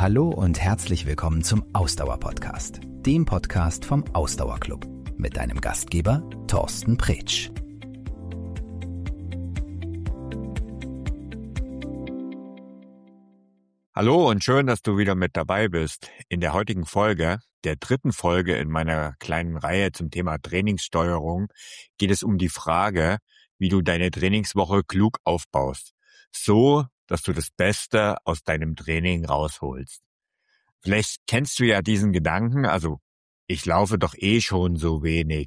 Hallo und herzlich willkommen zum Ausdauer-Podcast, dem Podcast vom Ausdauerclub mit deinem Gastgeber Thorsten Pretsch. Hallo und schön, dass du wieder mit dabei bist. In der heutigen Folge, der dritten Folge in meiner kleinen Reihe zum Thema Trainingssteuerung, geht es um die Frage, wie du deine Trainingswoche klug aufbaust. So, dass du das Beste aus deinem Training rausholst. Vielleicht kennst du ja diesen Gedanken, also ich laufe doch schon so wenig,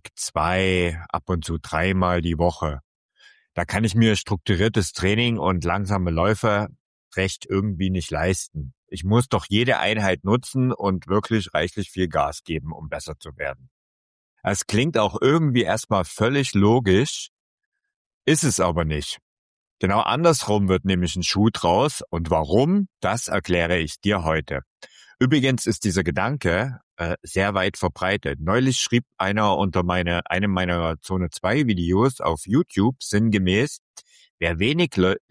2, ab und zu 3-mal die Woche. Da kann ich mir strukturiertes Training und langsame Läufe recht irgendwie nicht leisten. Ich muss doch jede Einheit nutzen und wirklich reichlich viel Gas geben, um besser zu werden. Es klingt auch irgendwie erstmal völlig logisch, ist es aber nicht. Genau andersrum wird nämlich ein Schuh draus und warum, das erkläre ich dir heute. Übrigens ist dieser Gedanke sehr weit verbreitet. Neulich schrieb einer unter einem meiner Zone 2 Videos auf YouTube sinngemäß, wer wenig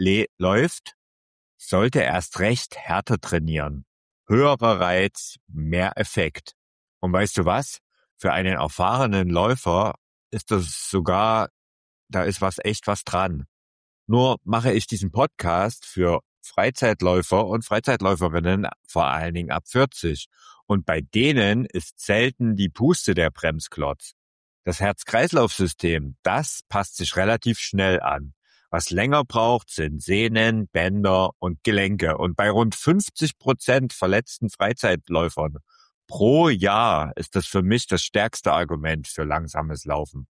läuft, sollte erst recht härter trainieren. Höherer Reiz, mehr Effekt. Und weißt du was? Für einen erfahrenen Läufer ist das sogar, da ist echt was dran. Nur mache ich diesen Podcast für Freizeitläufer und Freizeitläuferinnen vor allen Dingen ab 40. Und bei denen ist selten die Puste der Bremsklotz. Das Herz-Kreislauf-System, das passt sich relativ schnell an. Was länger braucht, sind Sehnen, Bänder und Gelenke. Und bei rund 50% verletzten Freizeitläufern pro Jahr ist das für mich das stärkste Argument für langsames Laufen.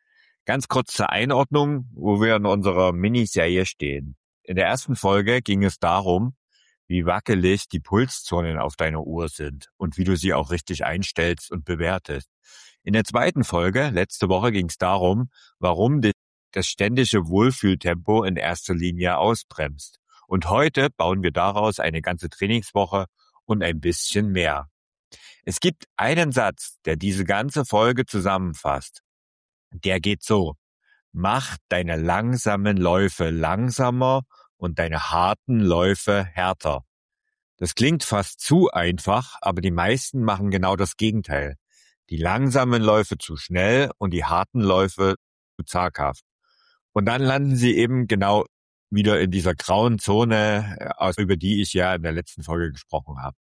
Ganz kurz zur Einordnung, wo wir in unserer Miniserie stehen. In der ersten Folge ging es darum, wie wackelig die Pulszonen auf deiner Uhr sind und wie du sie auch richtig einstellst und bewertest. In der zweiten Folge, letzte Woche, ging es darum, warum das ständige Wohlfühltempo in erster Linie ausbremst. Und heute bauen wir daraus eine ganze Trainingswoche und ein bisschen mehr. Es gibt einen Satz, der diese ganze Folge zusammenfasst. Der geht so: Mach deine langsamen Läufe langsamer und deine harten Läufe härter. Das klingt fast zu einfach, aber die meisten machen genau das Gegenteil. Die langsamen Läufe zu schnell und die harten Läufe zu zaghaft. Und dann landen sie eben genau wieder in dieser grauen Zone, über die ich ja in der letzten Folge gesprochen habe.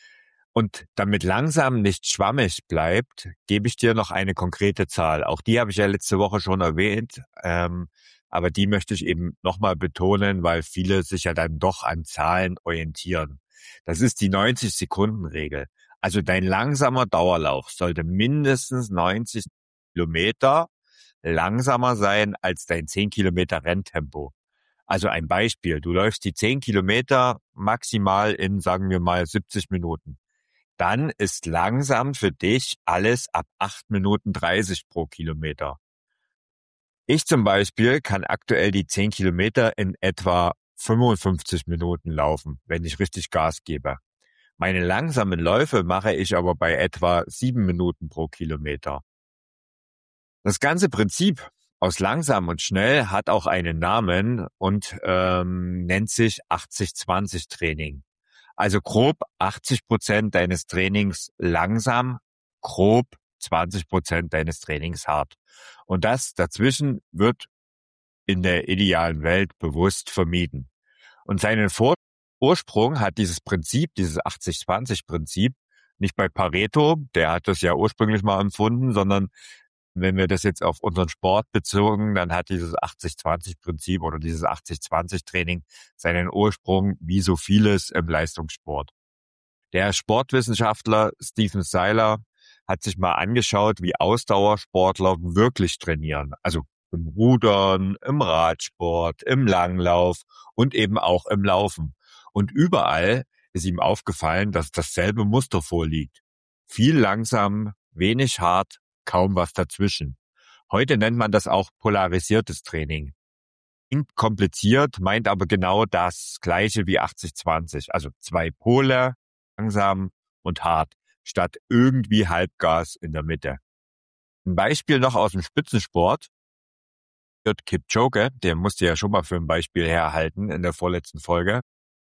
Und damit langsam nicht schwammig bleibt, gebe ich dir noch eine konkrete Zahl. Auch die habe ich ja letzte Woche schon erwähnt, aber die möchte ich eben nochmal betonen, weil viele sich ja dann doch an Zahlen orientieren. Das ist die 90-Sekunden-Regel. Also dein langsamer Dauerlauf sollte mindestens 90 Kilometer langsamer sein als dein 10 Kilometer Renntempo. Also ein Beispiel, du läufst die 10 Kilometer maximal in, sagen wir mal, 70 Minuten. Dann ist langsam für dich alles ab 8 Minuten 30 pro Kilometer. Ich zum Beispiel kann aktuell die 10 Kilometer in etwa 55 Minuten laufen, wenn ich richtig Gas gebe. Meine langsamen Läufe mache ich aber bei etwa 7 Minuten pro Kilometer. Das ganze Prinzip aus langsam und schnell hat auch einen Namen und nennt sich 80-20-Training. Also grob 80% deines Trainings langsam, grob 20% deines Trainings hart. Und das dazwischen wird in der idealen Welt bewusst vermieden. Und seinen Ursprung hat dieses Prinzip, dieses 80-20-Prinzip, nicht bei Pareto, der hat das ja ursprünglich mal empfunden, sondern wenn wir das jetzt auf unseren Sport bezogen, dann hat dieses 80-20-Prinzip oder dieses 80-20-Training seinen Ursprung wie so vieles im Leistungssport. Der Sportwissenschaftler Stephen Seiler hat sich mal angeschaut, wie Ausdauersportler wirklich trainieren. Also im Rudern, im Radsport, im Langlauf und eben auch im Laufen. Und überall ist ihm aufgefallen, dass dasselbe Muster vorliegt. Viel langsam, wenig hart, kaum was dazwischen. Heute nennt man das auch polarisiertes Training. Klingt kompliziert, meint aber genau das Gleiche wie 80-20. Also 2 Pole, langsam und hart, statt irgendwie Halbgas in der Mitte. Ein Beispiel noch aus dem Spitzensport. Kipchoge, der musste ja schon mal für ein Beispiel herhalten in der vorletzten Folge.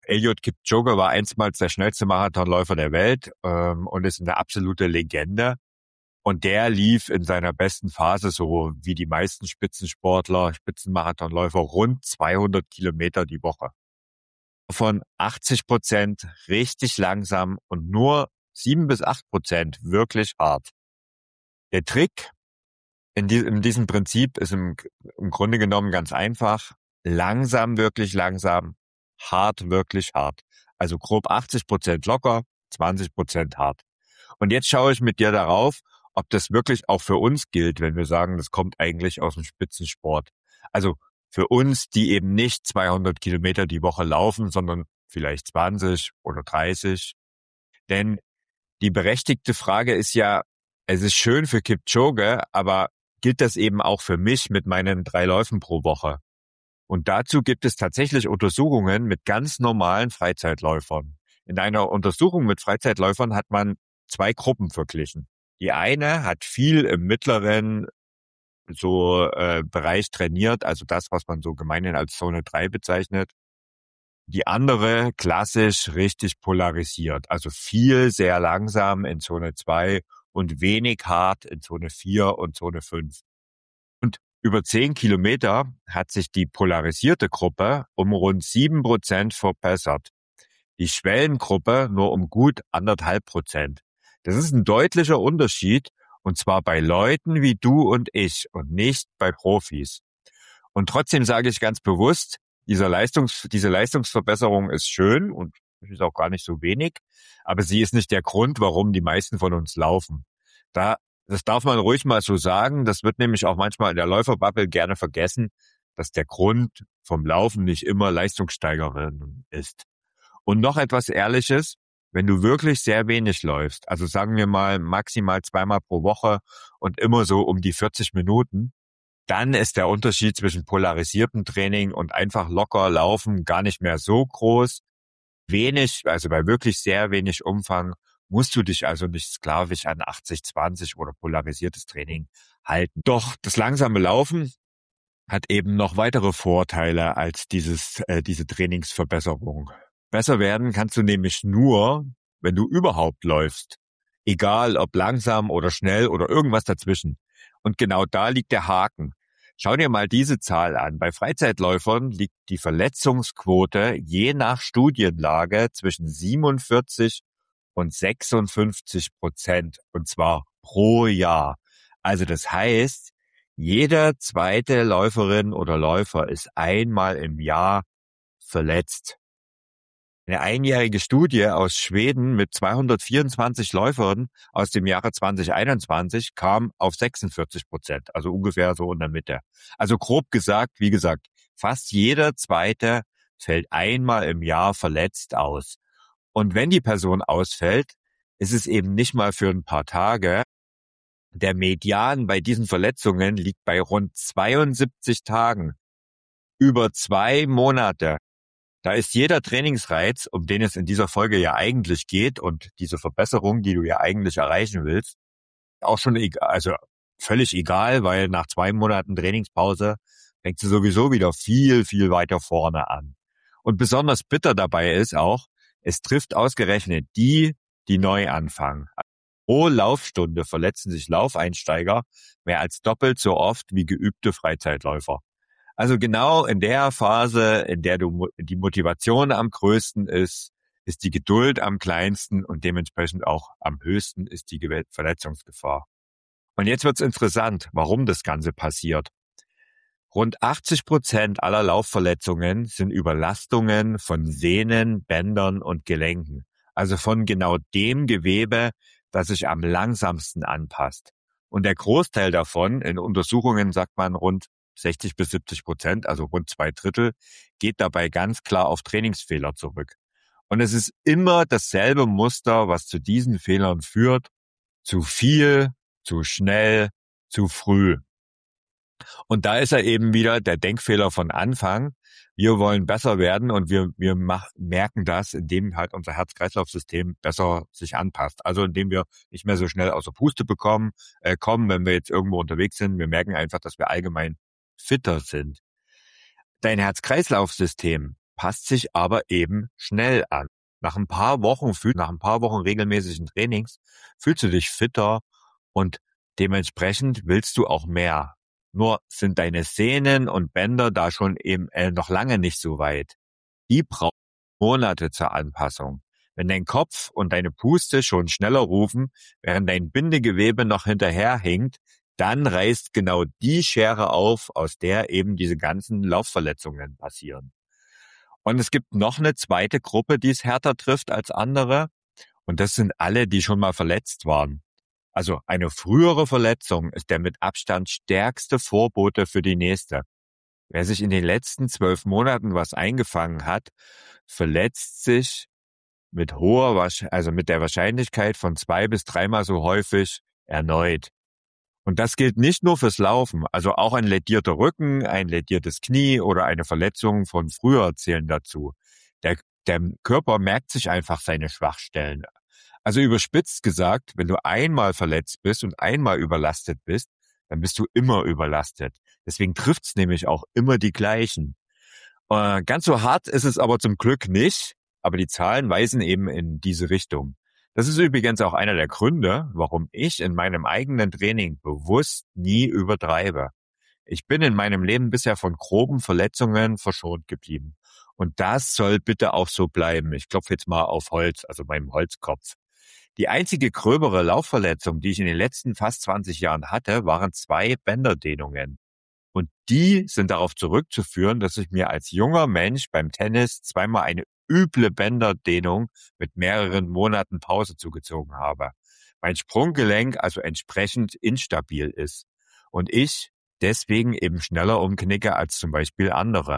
Eliud Kipchoge war einstmals der schnellste Marathonläufer der Welt und ist eine absolute Legende. Und der lief in seiner besten Phase, so wie die meisten Spitzensportler, Spitzenmarathonläufer, rund 200 Kilometer die Woche. Von 80% richtig langsam und nur 7-8% wirklich hart. Der Trick in diesem Prinzip ist im Grunde genommen ganz einfach. Langsam, wirklich langsam, hart, wirklich hart. Also grob 80% locker, 20% hart. Und jetzt schaue ich mit dir darauf, ob das wirklich auch für uns gilt, wenn wir sagen, das kommt eigentlich aus dem Spitzensport. Also für uns, die eben nicht 200 Kilometer die Woche laufen, sondern vielleicht 20 oder 30. Denn die berechtigte Frage ist ja, es ist schön für Kipchoge, aber gilt das eben auch für mich mit meinen 3 Läufen pro Woche? Und dazu gibt es tatsächlich Untersuchungen mit ganz normalen Freizeitläufern. In einer Untersuchung mit Freizeitläufern hat man 2 Gruppen verglichen. Die eine hat viel im mittleren Bereich trainiert, also das, was man so gemeinhin als Zone 3 bezeichnet. Die andere klassisch richtig polarisiert, also viel sehr langsam in Zone 2 und wenig hart in Zone 4 und Zone 5. Und über 10 Kilometer hat sich die polarisierte Gruppe um rund 7% verbessert. Die Schwellengruppe nur um gut 1,5%. Das ist ein deutlicher Unterschied, und zwar bei Leuten wie du und ich und nicht bei Profis. Und trotzdem sage ich ganz bewusst, diese Leistungsverbesserung ist schön und ist auch gar nicht so wenig, aber sie ist nicht der Grund, warum die meisten von uns laufen. Das darf man ruhig mal so sagen. Das wird nämlich auch manchmal in der Läuferbubble gerne vergessen, dass der Grund vom Laufen nicht immer Leistungssteigerung ist. Und noch etwas Ehrliches, wenn du wirklich sehr wenig läufst, also sagen wir mal maximal 2-mal pro Woche und immer so um die 40 Minuten, dann ist der Unterschied zwischen polarisiertem Training und einfach locker laufen gar nicht mehr so groß. Also bei wirklich sehr wenig Umfang musst du dich also nicht sklavisch an 80-20 oder polarisiertes Training halten. Doch das langsame Laufen hat eben noch weitere Vorteile als diese Trainingsverbesserung. Besser werden kannst du nämlich nur, wenn du überhaupt läufst. Egal ob langsam oder schnell oder irgendwas dazwischen. Und genau da liegt der Haken. Schau dir mal diese Zahl an. Bei Freizeitläufern liegt die Verletzungsquote je nach Studienlage zwischen 47 und 56%. Und zwar pro Jahr. Also das heißt, jede zweite Läuferin oder Läufer ist einmal im Jahr verletzt. Eine einjährige Studie aus Schweden mit 224 Läufern aus dem Jahre 2021 kam auf 46%, also ungefähr so in der Mitte. Also grob gesagt, wie gesagt, fast jeder Zweite fällt einmal im Jahr verletzt aus. Und wenn die Person ausfällt, ist es eben nicht mal für ein paar Tage. Der Median bei diesen Verletzungen liegt bei rund 72 Tagen, über 2 Monate. Da ist jeder Trainingsreiz, um den es in dieser Folge ja eigentlich geht und diese Verbesserung, die du ja eigentlich erreichen willst, auch schon völlig egal, weil nach 2 Monaten Trainingspause fängt sie sowieso wieder viel, viel weiter vorne an. Und besonders bitter dabei ist auch, es trifft ausgerechnet die neu anfangen. Pro Laufstunde verletzen sich Laufeinsteiger mehr als doppelt so oft wie geübte Freizeitläufer. Also genau in der Phase, in der die Motivation am größten ist die Geduld am kleinsten und dementsprechend auch am höchsten ist die Verletzungsgefahr. Und jetzt wird's interessant, warum das Ganze passiert. Rund 80% aller Laufverletzungen sind Überlastungen von Sehnen, Bändern und Gelenken. Also von genau dem Gewebe, das sich am langsamsten anpasst. Und der Großteil davon, in Untersuchungen sagt man rund 60-70%, also rund 2/3, geht dabei ganz klar auf Trainingsfehler zurück. Und es ist immer dasselbe Muster, was zu diesen Fehlern führt. Zu viel, zu schnell, zu früh. Und da ist er eben wieder der Denkfehler von Anfang. Wir wollen besser werden und wir merken das, indem halt unser Herz-Kreislauf-System besser sich anpasst. Also indem wir nicht mehr so schnell aus der Puste kommen, wenn wir jetzt irgendwo unterwegs sind. Wir merken einfach, dass wir allgemein fitter sind. Dein Herz-Kreislauf-System passt sich aber eben schnell an. Nach ein paar Wochen regelmäßigen Trainings fühlst du dich fitter und dementsprechend willst du auch mehr. Nur sind deine Sehnen und Bänder da schon eben noch lange nicht so weit. Die brauchen Monate zur Anpassung. Wenn dein Kopf und deine Puste schon schneller rufen, während dein Bindegewebe noch hinterherhinkt, dann reißt genau die Schere auf, aus der eben diese ganzen Laufverletzungen passieren. Und es gibt noch eine zweite Gruppe, die es härter trifft als andere. Und das sind alle, die schon mal verletzt waren. Also eine frühere Verletzung ist der mit Abstand stärkste Vorbote für die nächste. Wer sich in den letzten 12 Monaten was eingefangen hat, verletzt sich mit der Wahrscheinlichkeit von 2 bis 3-mal so häufig erneut. Und das gilt nicht nur fürs Laufen, also auch ein lädierter Rücken, ein lädiertes Knie oder eine Verletzung von früher zählen dazu. Der Körper merkt sich einfach seine Schwachstellen. Also überspitzt gesagt, wenn du einmal verletzt bist und einmal überlastet bist, dann bist du immer überlastet. Deswegen trifft's nämlich auch immer die gleichen. Ganz so hart ist es aber zum Glück nicht, aber die Zahlen weisen eben in diese Richtung. Das ist übrigens auch einer der Gründe, warum ich in meinem eigenen Training bewusst nie übertreibe. Ich bin in meinem Leben bisher von groben Verletzungen verschont geblieben. Und das soll bitte auch so bleiben. Ich klopfe jetzt mal auf Holz, also meinem Holzkopf. Die einzige gröbere Laufverletzung, die ich in den letzten fast 20 Jahren hatte, waren 2 Bänderdehnungen. Und die sind darauf zurückzuführen, dass ich mir als junger Mensch beim Tennis zweimal eine üble Bänderdehnung mit mehreren Monaten Pause zugezogen habe. Mein Sprunggelenk also entsprechend instabil ist. Und ich deswegen eben schneller umknicke als zum Beispiel andere.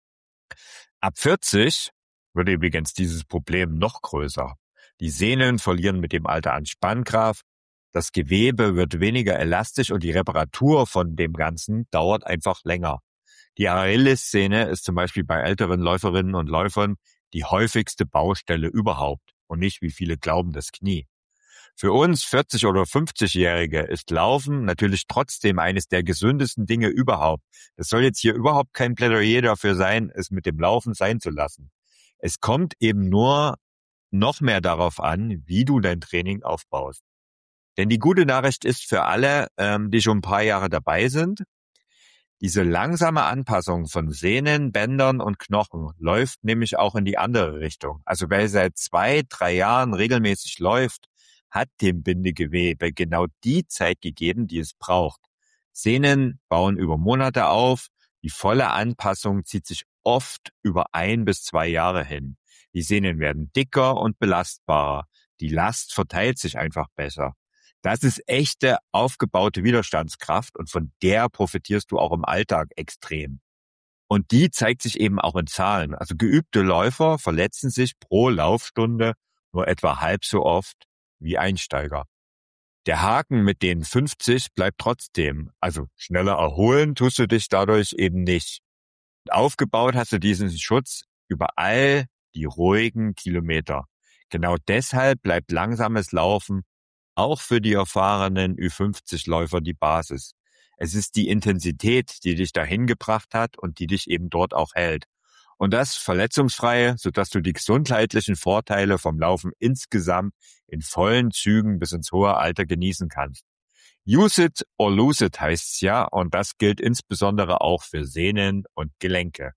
Ab 40 wird übrigens dieses Problem noch größer. Die Sehnen verlieren mit dem Alter an Spannkraft, das Gewebe wird weniger elastisch und die Reparatur von dem Ganzen dauert einfach länger. Die Achillessehne ist zum Beispiel bei älteren Läuferinnen und Läufern die häufigste Baustelle überhaupt und nicht, wie viele glauben, das Knie. Für uns 40- oder 50-Jährige ist Laufen natürlich trotzdem eines der gesündesten Dinge überhaupt. Das soll jetzt hier überhaupt kein Plädoyer dafür sein, es mit dem Laufen sein zu lassen. Es kommt eben nur noch mehr darauf an, wie du dein Training aufbaust. Denn die gute Nachricht ist für alle, die schon ein paar Jahre dabei sind, diese langsame Anpassung von Sehnen, Bändern und Knochen läuft nämlich auch in die andere Richtung. Also wer seit 2, 3 Jahren regelmäßig läuft, hat dem Bindegewebe genau die Zeit gegeben, die es braucht. Sehnen bauen über Monate auf, die volle Anpassung zieht sich oft über 1 bis 2 Jahre hin. Die Sehnen werden dicker und belastbarer. Die Last verteilt sich einfach besser. Das ist echte, aufgebaute Widerstandskraft und von der profitierst du auch im Alltag extrem. Und die zeigt sich eben auch in Zahlen. Also geübte Läufer verletzen sich pro Laufstunde nur etwa halb so oft wie Einsteiger. Der Haken mit den 50 bleibt trotzdem. Also schneller erholen tust du dich dadurch eben nicht. Und aufgebaut hast du diesen Schutz über all die ruhigen Kilometer. Genau deshalb bleibt langsames Laufen auch für die erfahrenen Ü50-Läufer die Basis. Es ist die Intensität, die dich dahin gebracht hat und die dich eben dort auch hält. Und das verletzungsfrei, sodass du die gesundheitlichen Vorteile vom Laufen insgesamt in vollen Zügen bis ins hohe Alter genießen kannst. Use it or lose it heißt's ja, und das gilt insbesondere auch für Sehnen und Gelenke.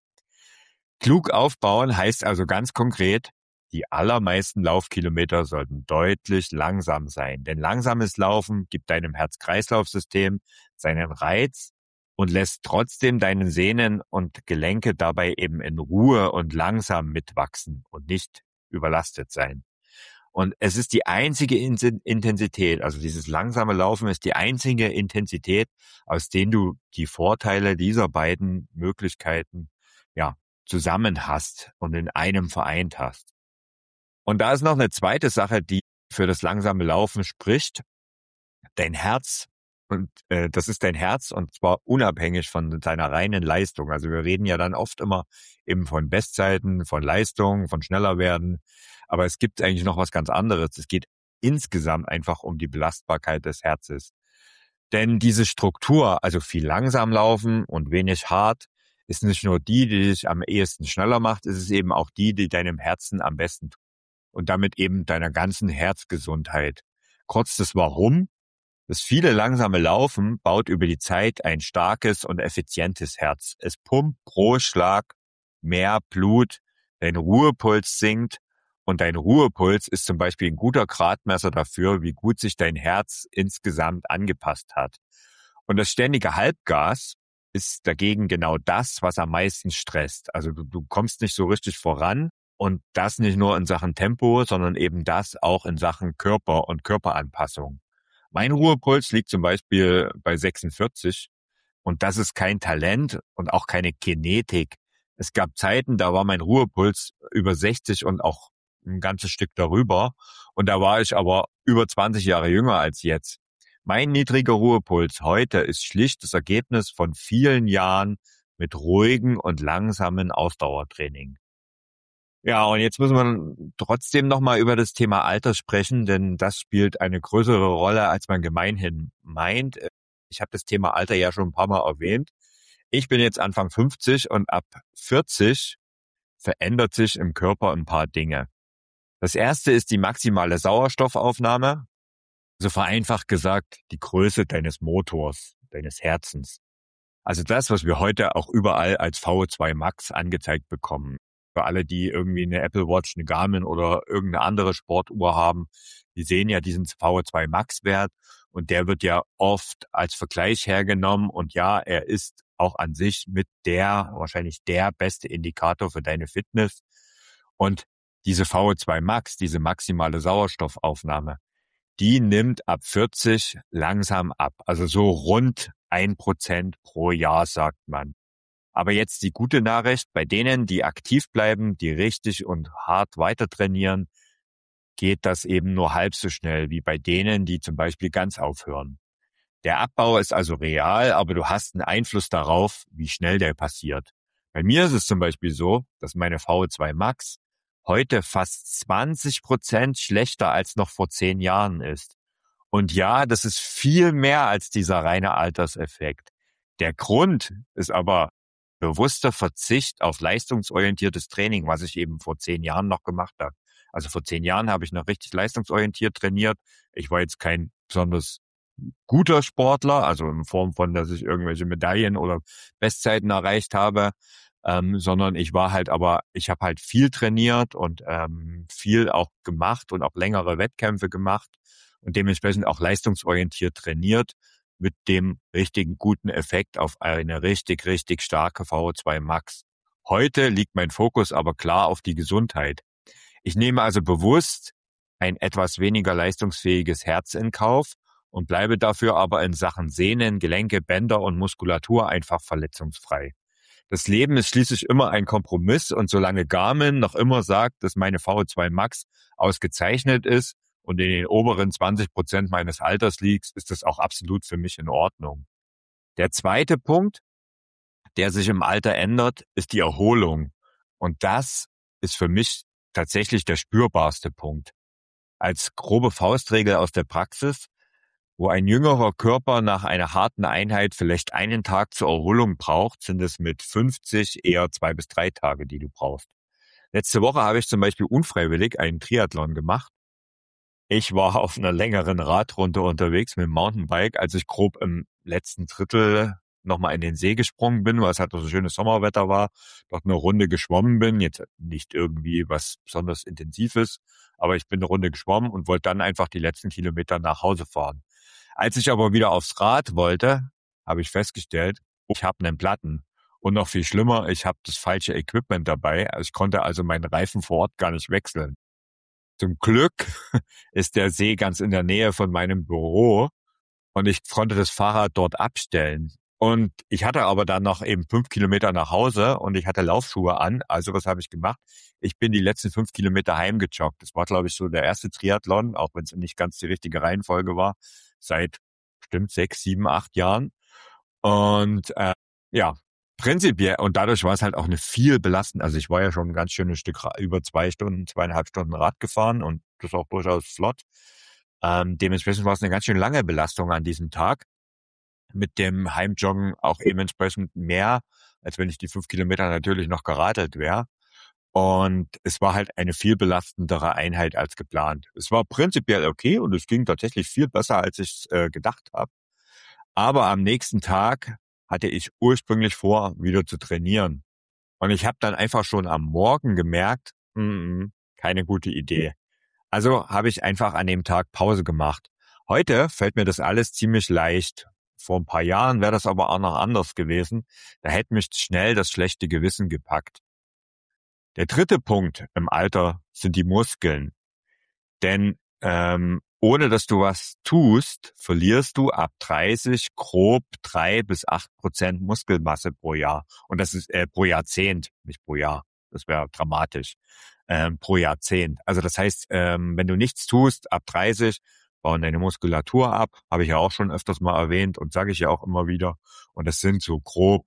Klug aufbauen heißt also ganz konkret, die allermeisten Laufkilometer sollten deutlich langsam sein, denn langsames Laufen gibt deinem Herz-Kreislauf-System seinen Reiz und lässt trotzdem deine Sehnen und Gelenke dabei eben in Ruhe und langsam mitwachsen und nicht überlastet sein. Und es ist die einzige Intensität, also dieses langsame Laufen ist die einzige Intensität, aus denen du die Vorteile dieser beiden Möglichkeiten zusammen hast und in einem vereint hast. Und da ist noch eine zweite Sache, die für das langsame Laufen spricht. Dein Herz, und das ist dein Herz, und zwar unabhängig von seiner reinen Leistung. Also wir reden ja dann oft immer eben von Bestzeiten, von Leistung, von schneller werden. Aber es gibt eigentlich noch was ganz anderes. Es geht insgesamt einfach um die Belastbarkeit des Herzens. Denn diese Struktur, also viel langsam laufen und wenig hart, ist nicht nur die dich am ehesten schneller macht, es ist eben auch die deinem Herzen am besten tut und damit eben deiner ganzen Herzgesundheit. Kurz das Warum. Das viele langsame Laufen baut über die Zeit ein starkes und effizientes Herz. Es pumpt pro Schlag mehr Blut, dein Ruhepuls sinkt und dein Ruhepuls ist zum Beispiel ein guter Gradmesser dafür, wie gut sich dein Herz insgesamt angepasst hat. Und das ständige Halbgas ist dagegen genau das, was am meisten stresst. Also du kommst nicht so richtig voran und das nicht nur in Sachen Tempo, sondern eben das auch in Sachen Körper und Körperanpassung. Mein Ruhepuls liegt zum Beispiel bei 46 und das ist kein Talent und auch keine Genetik. Es gab Zeiten, da war mein Ruhepuls über 60 und auch ein ganzes Stück darüber und da war ich aber über 20 Jahre jünger als jetzt. Mein niedriger Ruhepuls heute ist schlicht das Ergebnis von vielen Jahren mit ruhigen und langsamen Ausdauertraining. Ja, und jetzt müssen wir trotzdem nochmal über das Thema Alter sprechen, denn das spielt eine größere Rolle, als man gemeinhin meint. Ich habe das Thema Alter ja schon ein paar Mal erwähnt. Ich bin jetzt Anfang 50 und ab 40 verändert sich im Körper ein paar Dinge. Das erste ist die maximale Sauerstoffaufnahme, also vereinfacht gesagt die Größe deines Motors, deines Herzens. Also das, was wir heute auch überall als VO2 Max angezeigt bekommen. Für alle, die irgendwie eine Apple Watch, eine Garmin oder irgendeine andere Sportuhr haben, die sehen ja diesen VO2 Max Wert und der wird ja oft als Vergleich hergenommen und ja, er ist auch an sich wahrscheinlich der beste Indikator für deine Fitness. Und diese VO2 Max, diese maximale Sauerstoffaufnahme, die nimmt ab 40 langsam ab. Also so rund 1% pro Jahr, sagt man. Aber jetzt die gute Nachricht, bei denen, die aktiv bleiben, die richtig und hart weiter trainieren, geht das eben nur halb so schnell wie bei denen, die zum Beispiel ganz aufhören. Der Abbau ist also real, aber du hast einen Einfluss darauf, wie schnell der passiert. Bei mir ist es zum Beispiel so, dass meine VO2 Max heute fast 20% schlechter als noch vor 10 Jahren ist. Und ja, das ist viel mehr als dieser reine Alterseffekt. Der Grund ist aber bewusster Verzicht auf leistungsorientiertes Training, was ich eben vor 10 Jahren noch gemacht habe. Also vor 10 Jahren habe ich noch richtig leistungsorientiert trainiert. Ich war jetzt kein besonders guter Sportler, also in Form von, dass ich irgendwelche Medaillen oder Bestzeiten erreicht habe, sondern ich habe halt viel trainiert und viel auch gemacht und auch längere Wettkämpfe gemacht und dementsprechend auch leistungsorientiert trainiert mit dem richtigen guten Effekt auf eine richtig, richtig starke VO2 Max. Heute liegt mein Fokus aber klar auf die Gesundheit. Ich nehme also bewusst ein etwas weniger leistungsfähiges Herz in Kauf und bleibe dafür aber in Sachen Sehnen, Gelenke, Bänder und Muskulatur einfach verletzungsfrei. Das Leben ist schließlich immer ein Kompromiss und solange Garmin noch immer sagt, dass meine VO2 Max ausgezeichnet ist und in den oberen 20% meines Alters liegt, ist das auch absolut für mich in Ordnung. Der zweite Punkt, der sich im Alter ändert, ist die Erholung. Und das ist für mich tatsächlich der spürbarste Punkt. Als grobe Faustregel aus der Praxis, wo ein jüngerer Körper nach einer harten Einheit vielleicht einen Tag zur Erholung braucht, sind es mit 50 eher 2 bis 3 Tage, die du brauchst. Letzte Woche habe ich zum Beispiel unfreiwillig einen Triathlon gemacht. Ich war auf einer längeren Radrunde unterwegs mit dem Mountainbike, als ich grob im letzten Drittel nochmal in den See gesprungen bin, weil es halt so schönes Sommerwetter war, dort eine Runde geschwommen bin, jetzt nicht irgendwie was besonders Intensives, aber ich bin eine Runde geschwommen und wollte dann einfach die letzten Kilometer nach Hause fahren. Als ich aber wieder aufs Rad wollte, habe ich festgestellt, ich habe einen Platten. Und noch viel schlimmer, ich habe das falsche Equipment dabei. Ich konnte also meinen Reifen vor Ort gar nicht wechseln. Zum Glück ist der See ganz in der Nähe von meinem Büro und ich konnte das Fahrrad dort abstellen. Und ich hatte aber dann noch eben 5 Kilometer nach Hause und ich hatte Laufschuhe an. Also was habe ich gemacht? Ich bin die letzten 5 Kilometer heimgejoggt. Das war, glaube ich, so der erste Triathlon, auch wenn es nicht ganz die richtige Reihenfolge war, seit bestimmt 6, 7, 8 Jahren. Und ja, prinzipiell, und dadurch war es halt auch eine viel belastend. Also ich war ja schon ein ganz schönes Stück über 2 Stunden, 2,5 Stunden Rad gefahren und das auch durchaus flott. Dementsprechend war es eine ganz schön lange Belastung an diesem Tag. Mit dem Heimjoggen auch eben entsprechend mehr als wenn ich die 5 Kilometer natürlich noch geradelt wäre. Und es war halt eine viel belastendere Einheit als geplant. Es war prinzipiell okay und es ging tatsächlich viel besser, als ich gedacht habe. Aber am nächsten Tag hatte ich ursprünglich vor, wieder zu trainieren. Und ich habe dann einfach schon am Morgen gemerkt, keine gute Idee. Also habe ich einfach an dem Tag Pause gemacht. Heute fällt mir das alles ziemlich leicht. Vor ein paar Jahren wäre das aber auch noch anders gewesen. Da hätte mich schnell das schlechte Gewissen gepackt. Der dritte Punkt im Alter sind die Muskeln. Denn ohne dass du was tust, verlierst du ab 30 grob 3-8% Muskelmasse pro Jahr. Und das ist pro Jahrzehnt, nicht pro Jahr. Das wäre dramatisch. Pro Jahrzehnt. Also das heißt, wenn du nichts tust, ab 30 bauen deine Muskulatur ab. Habe ich ja auch schon öfters mal erwähnt und sage ich ja auch immer wieder. Und das sind so grob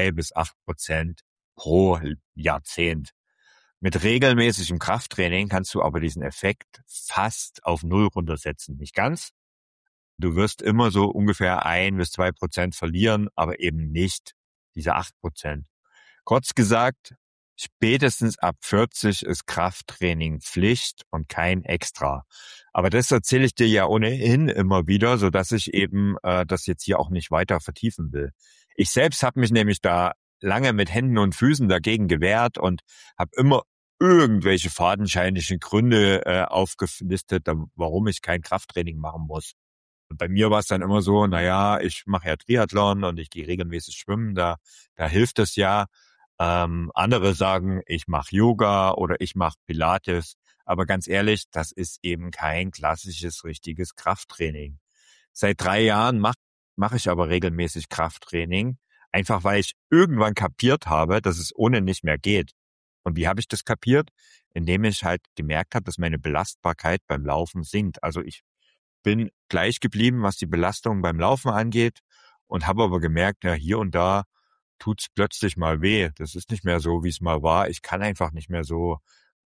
3-8% pro Jahrzehnt. Mit regelmäßigem Krafttraining kannst du aber diesen Effekt fast auf 0 runtersetzen. Nicht ganz. Du wirst immer so ungefähr 1-2% verlieren, aber eben nicht diese 8%. Kurz gesagt, spätestens ab 40 ist Krafttraining Pflicht und kein Extra. Aber das erzähle ich dir ja ohnehin immer wieder, sodass ich eben das jetzt hier auch nicht weiter vertiefen will. Ich selbst habe mich nämlich da lange mit Händen und Füßen dagegen gewehrt und habe immer irgendwelche fadenscheinischen Gründe aufgelistet, warum ich kein Krafttraining machen muss. Und bei mir war es dann immer so, ich mache ja Triathlon und ich gehe regelmäßig schwimmen, da hilft es ja. Andere sagen, ich mache Yoga oder ich mache Pilates. Aber ganz ehrlich, das ist eben kein klassisches, richtiges Krafttraining. Seit 3 Jahren mache ich aber regelmäßig Krafttraining, einfach weil ich irgendwann kapiert habe, dass es ohne nicht mehr geht. Und wie habe ich das kapiert? Indem ich halt gemerkt habe, dass meine Belastbarkeit beim Laufen sinkt. Also ich bin gleich geblieben, was die Belastung beim Laufen angeht und habe aber gemerkt, ja, hier und da tut's plötzlich mal weh. Das ist nicht mehr so, wie es mal war. Ich kann einfach nicht mehr so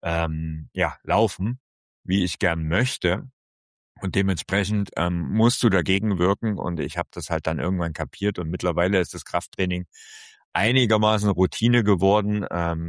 laufen, wie ich gern möchte. Und dementsprechend musst du dagegen wirken. Und ich habe das halt dann irgendwann kapiert. Und mittlerweile ist das Krafttraining einigermaßen Routine geworden.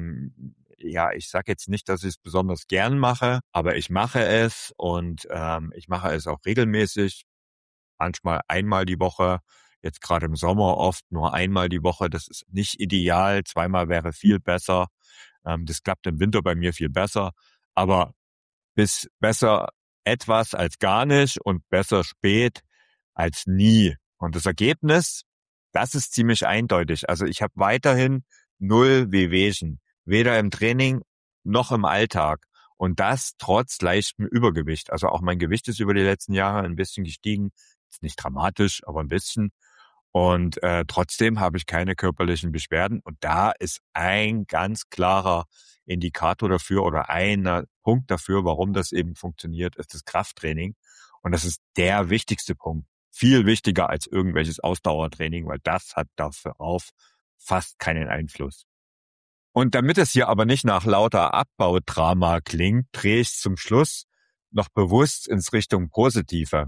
Ich sage jetzt nicht, dass ich es besonders gern mache, aber ich mache es und ich mache es auch regelmäßig. Manchmal einmal die Woche. Jetzt gerade im Sommer oft nur einmal die Woche. Das ist nicht ideal. 2-mal wäre viel besser. Das klappt im Winter bei mir viel besser. Aber bis besser etwas als gar nicht und besser spät als nie. Und das Ergebnis, das ist ziemlich eindeutig. Also ich habe weiterhin 0 Wehwehchen. Weder im Training noch im Alltag. Und das trotz leichtem Übergewicht. Also auch mein Gewicht ist über die letzten Jahre ein bisschen gestiegen. Ist nicht dramatisch, aber ein bisschen. Und trotzdem habe ich keine körperlichen Beschwerden. Und da ist ein ganz klarer Indikator dafür oder ein Punkt dafür, warum das eben funktioniert, ist das Krafttraining. Und das ist der wichtigste Punkt. Viel wichtiger als irgendwelches Ausdauertraining, weil das hat darauf fast keinen Einfluss. Und damit es hier aber nicht nach lauter Abbaudrama klingt, drehe ich zum Schluss noch bewusst ins Richtung Positive.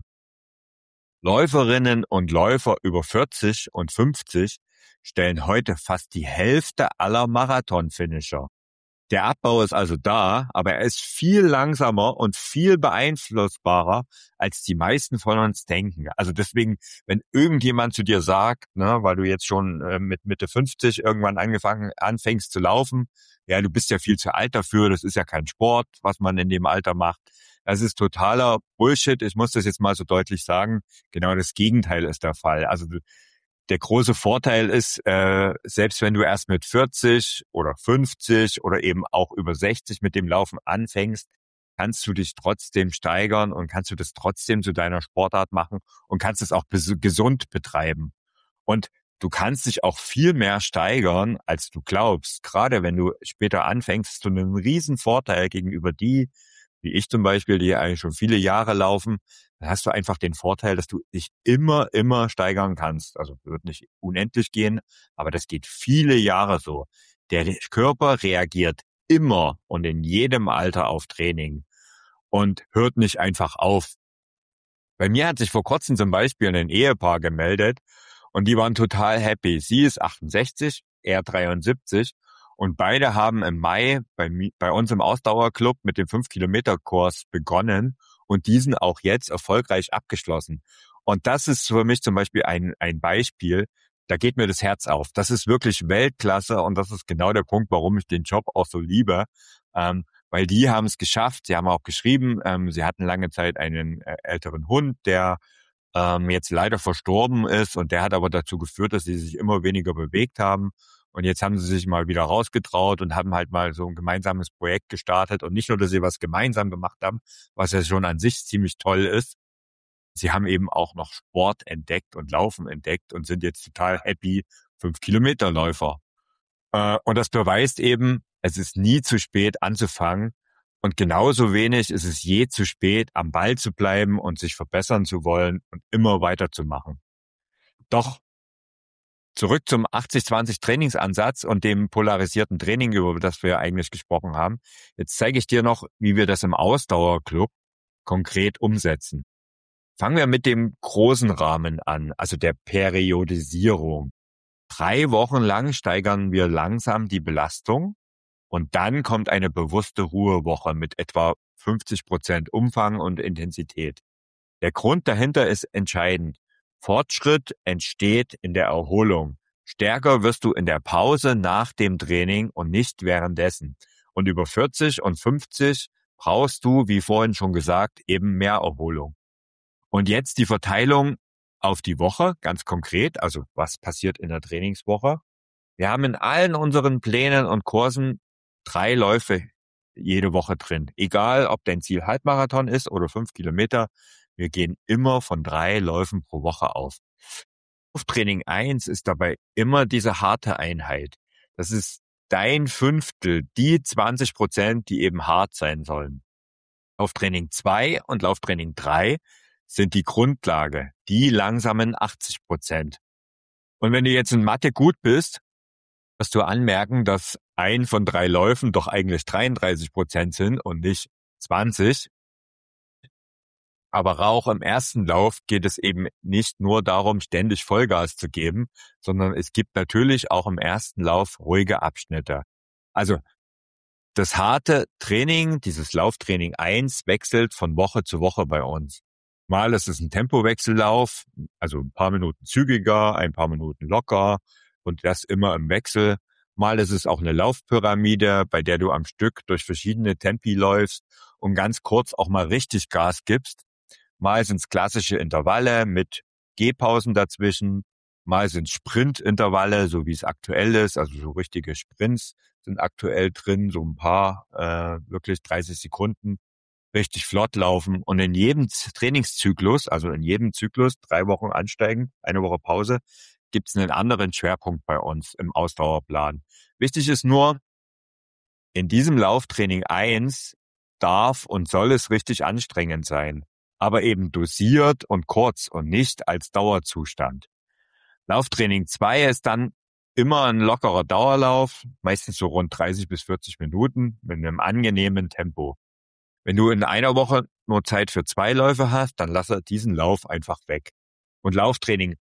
Läuferinnen und Läufer über 40 und 50 stellen heute fast die Hälfte aller Marathon-Finisher. Der Abbau ist also da, aber er ist viel langsamer und viel beeinflussbarer, als die meisten von uns denken. Also deswegen, wenn irgendjemand zu dir sagt, weil du jetzt schon mit Mitte 50 irgendwann anfängst zu laufen, ja, du bist ja viel zu alt dafür, das ist ja kein Sport, was man in dem Alter macht. Das ist totaler Bullshit. Ich muss das jetzt mal so deutlich sagen. Genau das Gegenteil ist der Fall. Also der große Vorteil ist, selbst wenn du erst mit 40 oder 50 oder eben auch über 60 mit dem Laufen anfängst, kannst du dich trotzdem steigern und kannst du das trotzdem zu deiner Sportart machen und kannst es auch gesund betreiben. Und du kannst dich auch viel mehr steigern, als du glaubst. Gerade wenn du später anfängst, hast du einen riesen Vorteil gegenüber die, wie ich zum Beispiel, die eigentlich schon viele Jahre laufen, dann hast du einfach den Vorteil, dass du dich immer steigern kannst. Also wird nicht unendlich gehen, aber das geht viele Jahre so. Der Körper reagiert immer und in jedem Alter auf Training und hört nicht einfach auf. Bei mir hat sich vor kurzem zum Beispiel ein Ehepaar gemeldet und die waren total happy. Sie ist 68 R73. Und beide haben im Mai bei uns im Ausdauerclub mit dem 5-Kilometer-Kurs begonnen und diesen auch jetzt erfolgreich abgeschlossen. Und das ist für mich zum Beispiel ein Beispiel, da geht mir das Herz auf. Das ist wirklich Weltklasse und das ist genau der Punkt, warum ich den Job auch so liebe, weil die haben es geschafft. Sie haben auch geschrieben, sie hatten lange Zeit einen älteren Hund, der jetzt leider verstorben ist und der hat aber dazu geführt, dass sie sich immer weniger bewegt haben. Und jetzt haben sie sich mal wieder rausgetraut und haben halt mal so ein gemeinsames Projekt gestartet. Und nicht nur, dass sie was gemeinsam gemacht haben, was ja schon an sich ziemlich toll ist. Sie haben eben auch noch Sport entdeckt und Laufen entdeckt und sind jetzt total happy 5-Kilometer-Läufer. Und das beweist eben, es ist nie zu spät anzufangen. Und genauso wenig ist es je zu spät, am Ball zu bleiben und sich verbessern zu wollen und immer weiterzumachen. Doch zurück zum 80-20 Trainingsansatz und dem polarisierten Training, über das wir eigentlich gesprochen haben. Jetzt zeige ich dir noch, wie wir das im Ausdauerclub konkret umsetzen. Fangen wir mit dem großen Rahmen an, also der Periodisierung. 3 Wochen lang steigern wir langsam die Belastung und dann kommt eine bewusste Ruhewoche mit etwa 50% Umfang und Intensität. Der Grund dahinter ist entscheidend. Fortschritt entsteht in der Erholung. Stärker wirst du in der Pause nach dem Training und nicht währenddessen. Und über 40 und 50 brauchst du, wie vorhin schon gesagt, eben mehr Erholung. Und jetzt die Verteilung auf die Woche, ganz konkret, also was passiert in der Trainingswoche. Wir haben in allen unseren Plänen und Kursen 3 Läufe jede Woche drin. Egal, ob dein Ziel Halbmarathon ist oder 5 Kilometer, wir gehen immer von 3 Läufen pro Woche auf. Lauftraining 1 ist dabei immer diese harte Einheit. Das ist dein Fünftel, die 20%, die eben hart sein sollen. Lauftraining 2 und Lauftraining 3 sind die Grundlage, die langsamen 80%. Und wenn du jetzt in Mathe gut bist, wirst du anmerken, dass ein von 3 Läufen doch eigentlich 33% sind und nicht 20. Aber auch im ersten Lauf geht es eben nicht nur darum, ständig Vollgas zu geben, sondern es gibt natürlich auch im ersten Lauf ruhige Abschnitte. Also das harte Training, dieses Lauftraining 1, wechselt von Woche zu Woche bei uns. Mal ist es ein Tempowechsellauf, also ein paar Minuten zügiger, ein paar Minuten locker und das immer im Wechsel. Mal ist es auch eine Laufpyramide, bei der du am Stück durch verschiedene Tempi läufst und ganz kurz auch mal richtig Gas gibst. Mal sind es klassische Intervalle mit Gehpausen dazwischen. Mal sind Sprintintervalle, so wie es aktuell ist, also so richtige Sprints sind aktuell drin, so ein paar, wirklich 30 Sekunden, richtig flott laufen. Und in jedem Trainingszyklus, also in jedem Zyklus, 3 Wochen ansteigen, 1 Woche Pause, gibt es einen anderen Schwerpunkt bei uns im Ausdauerplan. Wichtig ist nur, in diesem Lauftraining 1 darf und soll es richtig anstrengend sein, aber eben dosiert und kurz und nicht als Dauerzustand. Lauftraining 2 ist dann immer ein lockerer Dauerlauf, meistens so rund 30 bis 40 Minuten mit einem angenehmen Tempo. Wenn du in einer Woche nur Zeit für 2 Läufe hast, dann lasse diesen Lauf einfach weg. Und Lauftraining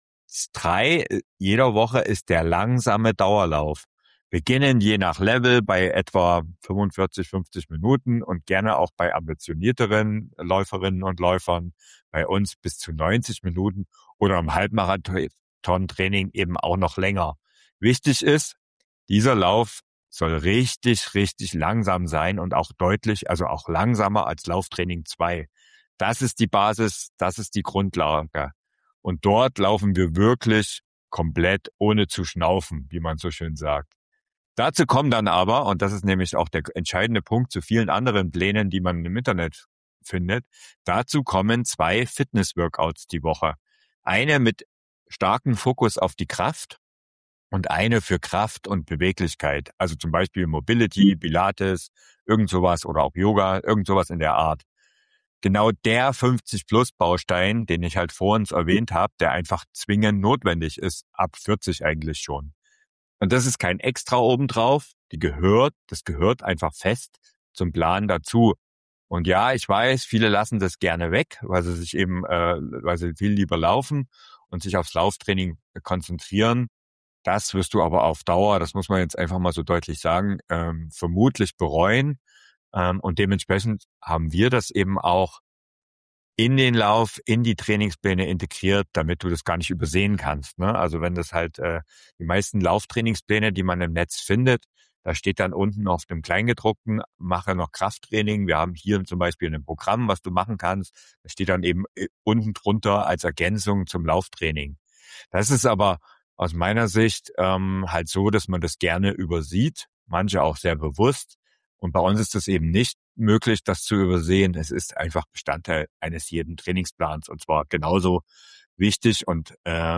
3 jeder Woche ist der langsame Dauerlauf. Beginnen je nach Level bei etwa 45, 50 Minuten und gerne auch bei ambitionierteren Läuferinnen und Läufern, bei uns bis zu 90 Minuten oder im Halbmarathon-Training eben auch noch länger. Wichtig ist, dieser Lauf soll richtig, richtig langsam sein und auch deutlich, also auch langsamer als Lauftraining 2. Das ist die Basis, das ist die Grundlage. Und dort laufen wir wirklich komplett ohne zu schnaufen, wie man so schön sagt. Dazu kommen dann aber, und das ist nämlich auch der entscheidende Punkt zu vielen anderen Plänen, die man im Internet findet, dazu kommen 2 Fitness-Workouts die Woche. Eine mit starkem Fokus auf die Kraft und eine für Kraft und Beweglichkeit. Also zum Beispiel Mobility, Pilates, irgend sowas oder auch Yoga, irgend sowas in der Art. Genau der 50-Plus-Baustein, den ich halt vor uns erwähnt habe, der einfach zwingend notwendig ist, ab 40 eigentlich schon. Und das ist kein Extra obendrauf, das gehört einfach fest zum Plan dazu. Und ja, ich weiß, viele lassen das gerne weg, weil sie sich eben, weil sie viel lieber laufen und sich aufs Lauftraining konzentrieren. Das wirst du aber auf Dauer, das muss man jetzt einfach mal so deutlich sagen, vermutlich bereuen. Und dementsprechend haben wir das eben auch in den Lauf, in die Trainingspläne integriert, damit du das gar nicht übersehen kannst. Ne? Also wenn das halt die meisten Lauftrainingspläne, die man im Netz findet, da steht dann unten auf dem Kleingedruckten, mache noch Krafttraining. Wir haben hier zum Beispiel ein Programm, was du machen kannst. Das steht dann eben unten drunter als Ergänzung zum Lauftraining. Das ist aber aus meiner Sicht halt so, dass man das gerne übersieht, manche auch sehr bewusst. Und bei uns ist es eben nicht möglich, das zu übersehen. Es ist einfach Bestandteil eines jeden Trainingsplans und zwar genauso wichtig und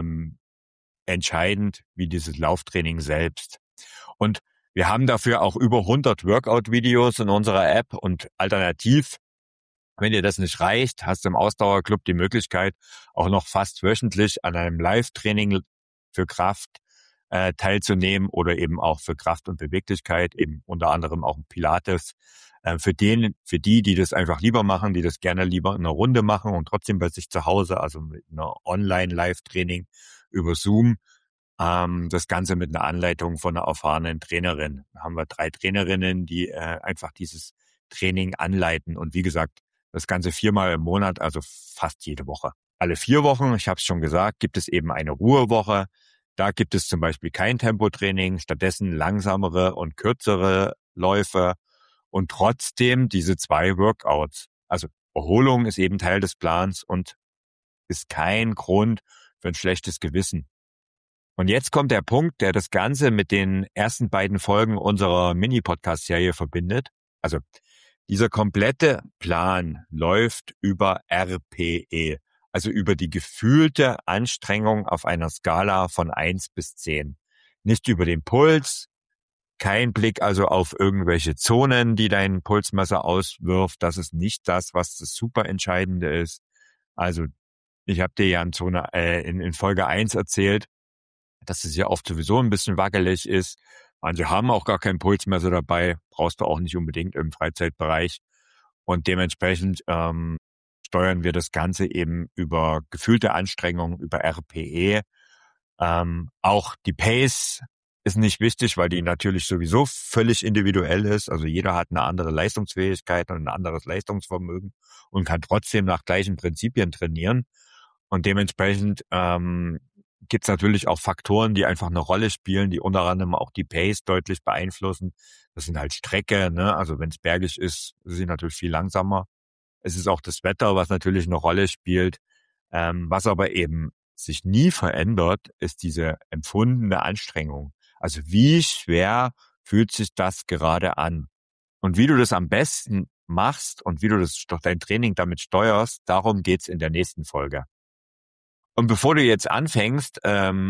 entscheidend wie dieses Lauftraining selbst. Und wir haben dafür auch über 100 Workout-Videos in unserer App und alternativ, wenn dir das nicht reicht, hast du im Ausdauerclub die Möglichkeit, auch noch fast wöchentlich an einem Live-Training für Kraft teilzunehmen oder eben auch für Kraft und Beweglichkeit, eben unter anderem auch Pilates. Für die das einfach lieber machen, die das gerne lieber in einer Runde machen und trotzdem bei sich zu Hause, also mit einer Online-Live-Training über Zoom, das Ganze mit einer Anleitung von einer erfahrenen Trainerin. Da haben wir 3 Trainerinnen, die einfach dieses Training anleiten und wie gesagt, das Ganze 4-mal im Monat, also fast jede Woche. Alle 4 Wochen, ich habe es schon gesagt, gibt es eben eine Ruhewoche. Da gibt es zum Beispiel kein Tempotraining, stattdessen langsamere und kürzere Läufe und trotzdem diese 2 Workouts. Also Erholung ist eben Teil des Plans und ist kein Grund für ein schlechtes Gewissen. Und jetzt kommt der Punkt, der das Ganze mit den ersten beiden Folgen unserer Mini-Podcast-Serie verbindet. Also dieser komplette Plan läuft über RPE, also über die gefühlte Anstrengung auf einer Skala von 1 bis 10. Nicht über den Puls, kein Blick also auf irgendwelche Zonen, die dein Pulsmesser auswirft. Das ist nicht das, was das super Entscheidende ist. Also ich habe dir ja in Folge 1 erzählt, dass es ja oft sowieso ein bisschen wackelig ist. Manche haben auch gar kein Pulsmesser dabei, brauchst du auch nicht unbedingt im Freizeitbereich. Und dementsprechend steuern wir das Ganze eben über gefühlte Anstrengung, über RPE. Auch die Pace ist nicht wichtig, weil die natürlich sowieso völlig individuell ist. Also jeder hat eine andere Leistungsfähigkeit und ein anderes Leistungsvermögen und kann trotzdem nach gleichen Prinzipien trainieren. Und dementsprechend gibt es natürlich auch Faktoren, die einfach eine Rolle spielen, die unter anderem auch die Pace deutlich beeinflussen. Das sind halt Strecke, ne? Also wenn es bergig ist sie natürlich viel langsamer. Es ist auch das Wetter, was natürlich eine Rolle spielt. Was aber eben sich nie verändert, ist diese empfundene Anstrengung. Also wie schwer fühlt sich das gerade an? Und wie du das am besten machst und wie du das durch dein Training damit steuerst, darum geht's in der nächsten Folge. Und bevor du jetzt anfängst,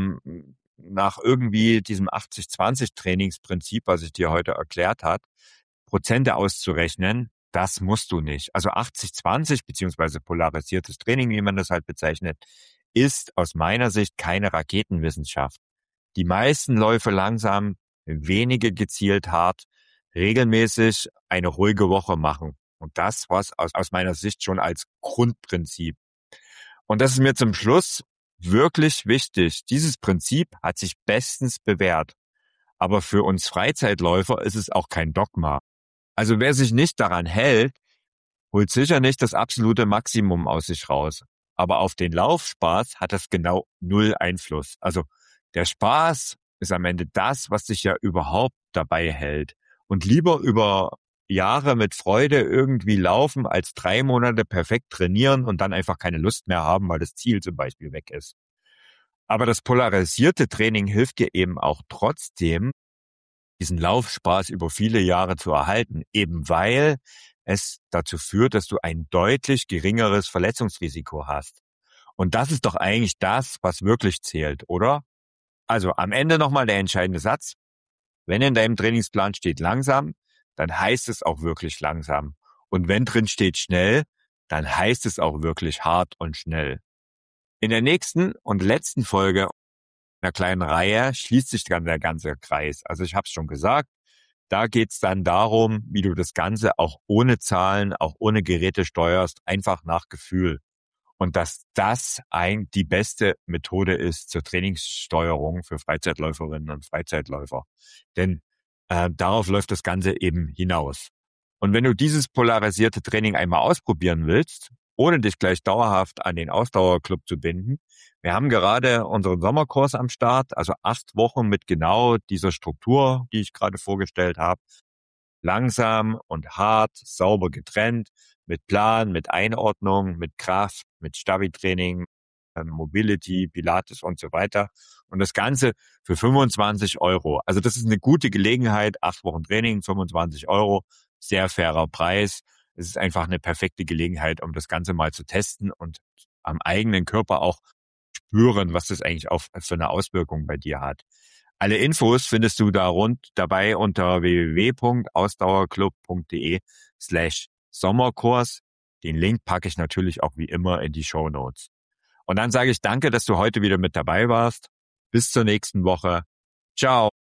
nach irgendwie diesem 80-20-Trainingsprinzip, was ich dir heute erklärt habe, Prozente auszurechnen, das musst du nicht. Also 80-20 beziehungsweise polarisiertes Training, wie man das halt bezeichnet, ist aus meiner Sicht keine Raketenwissenschaft. Die meisten Läufe langsam, wenige gezielt hart, regelmäßig eine ruhige Woche machen. Und das was aus meiner Sicht schon als Grundprinzip. Und das ist mir zum Schluss wirklich wichtig. Dieses Prinzip hat sich bestens bewährt. Aber für uns Freizeitläufer ist es auch kein Dogma. Also wer sich nicht daran hält, holt sicher nicht das absolute Maximum aus sich raus. Aber auf den Laufspaß hat das genau 0 Einfluss. Also der Spaß ist am Ende das, was dich ja überhaupt dabei hält. Und lieber über Jahre mit Freude irgendwie laufen, als 3 Monate perfekt trainieren und dann einfach keine Lust mehr haben, weil das Ziel zum Beispiel weg ist. Aber das polarisierte Training hilft dir eben auch trotzdem, diesen Laufspaß über viele Jahre zu erhalten, eben weil es dazu führt, dass du ein deutlich geringeres Verletzungsrisiko hast. Und das ist doch eigentlich das, was wirklich zählt, oder? Also am Ende nochmal der entscheidende Satz. Wenn in deinem Trainingsplan steht langsam, dann heißt es auch wirklich langsam. Und wenn drin steht schnell, dann heißt es auch wirklich hart und schnell. In der nächsten und letzten Folge einer kleinen Reihe schließt sich dann der ganze Kreis. Also ich habe es schon gesagt, da geht's dann darum, wie du das Ganze auch ohne Zahlen, auch ohne Geräte steuerst, einfach nach Gefühl. und dass das die beste Methode ist zur Trainingssteuerung für Freizeitläuferinnen und Freizeitläufer. Denn darauf läuft das Ganze eben hinaus. Und wenn du dieses polarisierte Training einmal ausprobieren willst, ohne dich gleich dauerhaft an den Ausdauerclub zu binden, wir haben gerade unseren Sommerkurs am Start, also 8 Wochen mit genau dieser Struktur, die ich gerade vorgestellt habe. Langsam und hart, sauber getrennt, mit Plan, mit Einordnung, mit Kraft, mit Stabi-Training, Mobility, Pilates und so weiter. Und das Ganze für 25 €. Also das ist eine gute Gelegenheit, 8 Wochen Training, 25 €, sehr fairer Preis. Es ist einfach eine perfekte Gelegenheit, um das Ganze mal zu testen und am eigenen Körper auch spüren, was das eigentlich auch für eine Auswirkung bei dir hat. Alle Infos findest du dabei unter www.ausdauerclub.de/Sommerkurs. Den Link packe ich natürlich auch wie immer in die Shownotes. Und dann sage ich danke, dass du heute wieder mit dabei warst. Bis zur nächsten Woche. Ciao.